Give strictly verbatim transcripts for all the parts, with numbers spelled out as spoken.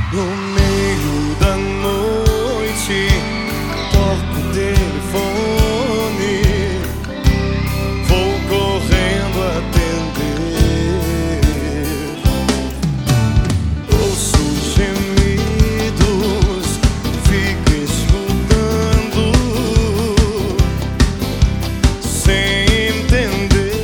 No meio da noite, toco o telefone, vou correndo atender. Ouço gemidos, fico escutando, sem entender.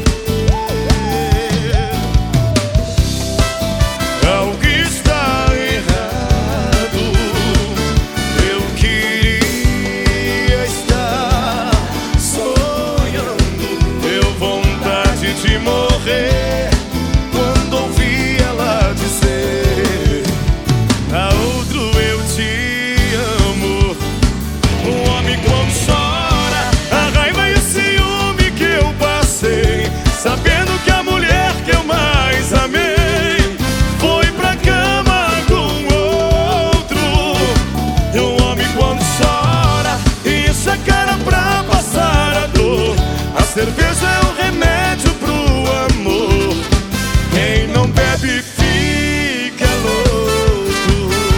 Algo está errado, eu queria estar sonhando. Deu vontade de morrer quando ouvi ela dizer: a outro eu te amo. O homem quando chora, a raiva e o ciúme que eu passei, sabendo que a mulher que eu mais amei foi pra cama com outro. E o homem quando chora, enche a cara pra passar a dor. A cerveja é o remédio pro amor. Quem não bebe fica louco.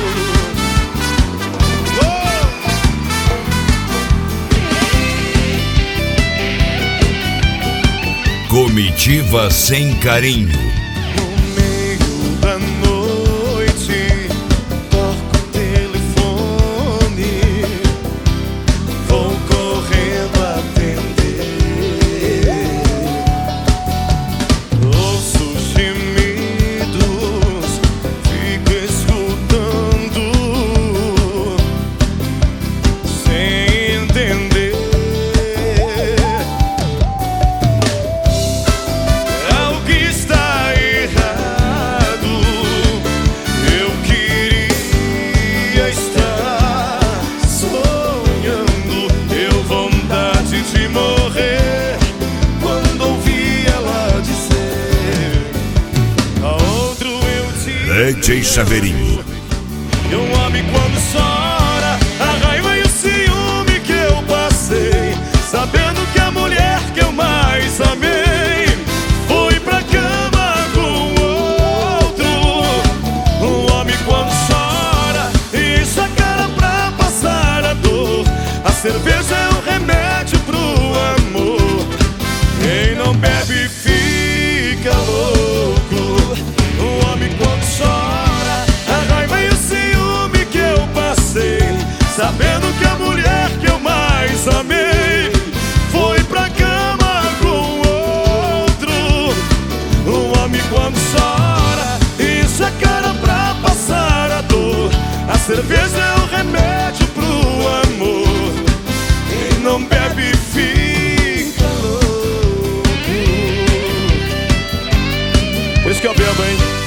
Comitiva Sem Carinho. No meio da noite, toco o telefone, vou correndo atender. Ouço gemidos, fico escutando, sem entender. Algo está errado, eu queria estar sonhando. Deu vontade de morrer quando ouvi ela dizer: a outro eu te D J Chaveirinho. E um homem quando chora, a raiva e o ciúme que eu passei, sabendo que a mulher que eu mais amei foi pra cama com outro. Um homem quando chora, enche a cara pra passar a dor. A cerveja é o remédio pro amor. Quem não bebe fica louco. Um homem quando chora, a raiva e o ciúme que eu passei, sabendo que a mulher que eu mais amei foi pra cama com outro. Um homem quando chora, enche a cara pra passar a dor. A cerveja é o remédio pro amor. Quem não bebe fica louco. Por isso que eu bebo, hein?